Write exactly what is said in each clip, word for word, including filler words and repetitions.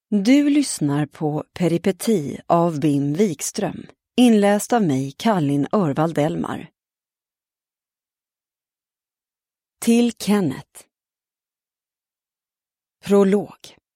Du lyssnar på Peripeti av Bim Wikström, inläst av mig, Kallin Örvald Elmar. Till Kenneth. Prolog.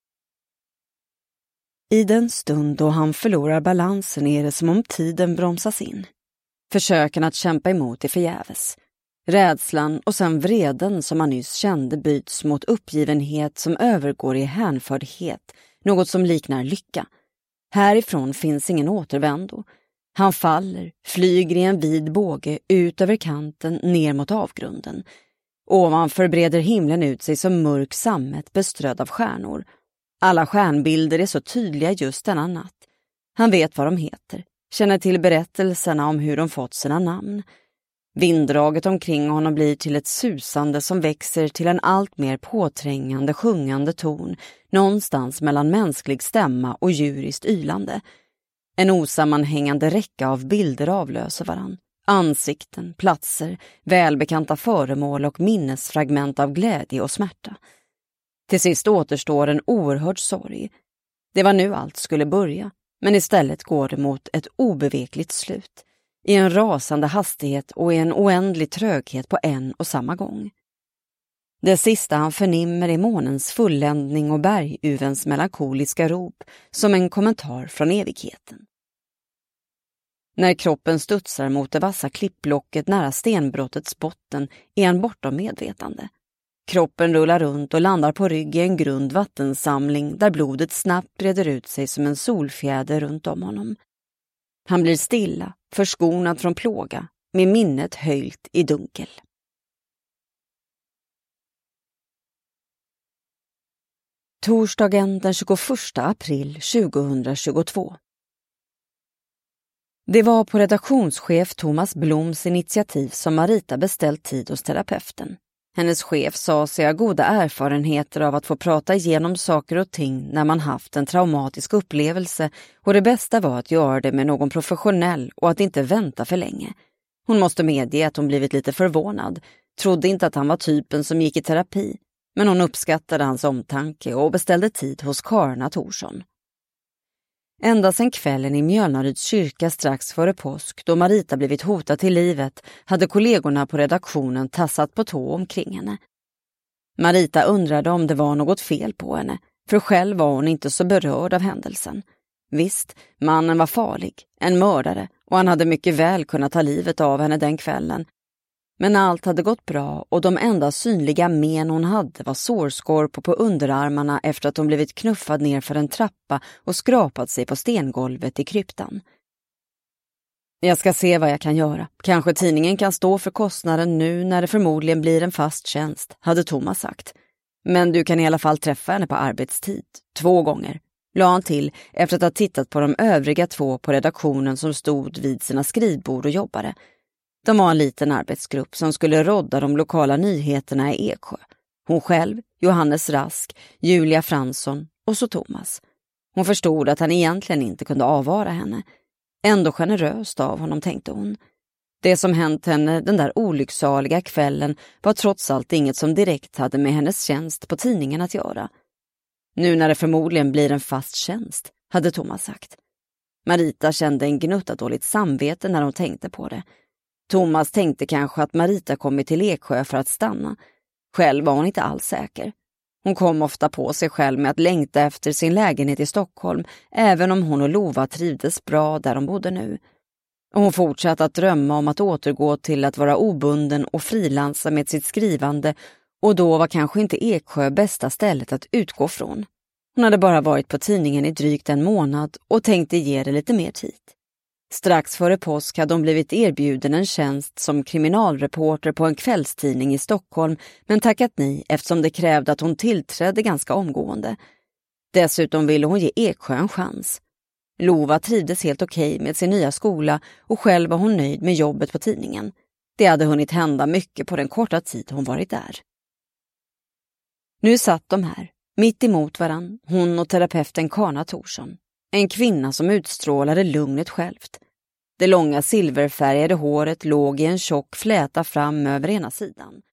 I den stund då han förlorar balansen är det som om tiden bromsas in. Försöken att kämpa emot är förgäves. Rädslan och sen vreden som han nyss kände byts mot uppgivenhet som övergår i hänfördhet, något som liknar lycka. Härifrån finns ingen återvändo. Han faller, flyger i en vid båge ut över kanten ner mot avgrunden. Ovanför breder himlen ut sig som mörk sammet beströdd av stjärnor. Alla stjärnbilder är så tydliga just denna natt. Han vet vad de heter, känner till berättelserna om hur de fått sina namn. Vinddraget omkring honom blir till ett susande som växer till en allt mer påträngande sjungande ton, någonstans mellan mänsklig stämma och djuriskt ylande. En osammanhängande räcka av bilder avlöser varann. Ansikten, platser, välbekanta föremål och minnesfragment av glädje och smärta. Till sist återstår en oerhörd sorg. Det var nu allt skulle börja, men istället går det mot ett obevekligt slut. I en rasande hastighet och i en oändlig tröghet på en och samma gång. Det sista han förnimmer är månens fulländning och berguvens melankoliska rop som en kommentar från evigheten. När kroppen studsar mot det vassa klippblocket nära stenbrottets botten är han bortom medvetande. Kroppen rullar runt och landar på rygg i en grund vattensamling där blodet snabbt breder ut sig som en solfjäder runt om honom. Han blir stilla, förskonad från plåga, med minnet höjt i dunkel. Torsdagen den tjugoförsta april tjugohundratjugotvå. Det var på redaktionschef Thomas Bloms initiativ som Marita beställt tid hos terapeuten. Hennes chef sa sig ha goda erfarenheter av att få prata igenom saker och ting när man haft en traumatisk upplevelse, och det bästa var att göra det med någon professionell och att inte vänta för länge. Hon måste medge att hon blivit lite förvånad, trodde inte att han var typen som gick i terapi, men hon uppskattade hans omtanke och beställde tid hos Karna Thorsson. Ända sedan kvällen i Mjölnaryds kyrka strax före påsk, då Marita blivit hotad till livet, hade kollegorna på redaktionen tassat på tå omkring henne. Marita undrade om det var något fel på henne, för själv var hon inte så berörd av händelsen. Visst, mannen var farlig, en mördare, och han hade mycket väl kunnat ta livet av henne den kvällen. Men allt hade gått bra och de enda synliga men hon hade var sårskorpor på underarmarna efter att hon blivit knuffad ner för en trappa och skrapat sig på stengolvet i kryptan. Jag ska se vad jag kan göra. Kanske tidningen kan stå för kostnaden nu när det förmodligen blir en fast tjänst, hade Thomas sagt. Men du kan i alla fall träffa henne på arbetstid, två gånger, la han till efter att ha tittat på de övriga två på redaktionen som stod vid sina skrivbord och jobbade. De var en liten arbetsgrupp som skulle rodda de lokala nyheterna i Eksjö. Hon själv, Johannes Rask, Julia Fransson och så Thomas. Hon förstod att han egentligen inte kunde avvara henne. Ändå generöst av honom, tänkte hon. Det som hänt henne den där olycksaliga kvällen var trots allt inget som direkt hade med hennes tjänst på tidningen att göra. Nu när det förmodligen blir en fast tjänst, hade Thomas sagt. Marita kände en gnutta dåligt samvete när hon tänkte på det. Thomas tänkte kanske att Marita kommit till Eksjö för att stanna. Själv var hon inte alls säker. Hon kom ofta på sig själv med att längta efter sin lägenhet i Stockholm, även om hon och Lova trivdes bra där de bodde nu. Och hon fortsatte att drömma om att återgå till att vara obunden och frilansa med sitt skrivande, och då var kanske inte Eksjö bästa stället att utgå från. Hon hade bara varit på tidningen i drygt en månad och tänkte ge det lite mer tid. Strax före påsk hade hon blivit erbjuden en tjänst som kriminalreporter på en kvällstidning i Stockholm, men tackat nej eftersom det krävde att hon tillträdde ganska omgående. Dessutom ville hon ge Eksjö en chans. Lova trivdes helt okej med sin nya skola och själv var hon nöjd med jobbet på tidningen. Det hade hunnit hända mycket på den korta tid hon varit där. Nu satt de här, mitt emot varann, hon och terapeuten Karna Thorsson. En kvinna som utstrålade lugnet självt. Det långa silverfärgade håret låg i en tjock fläta fram över ena sidan.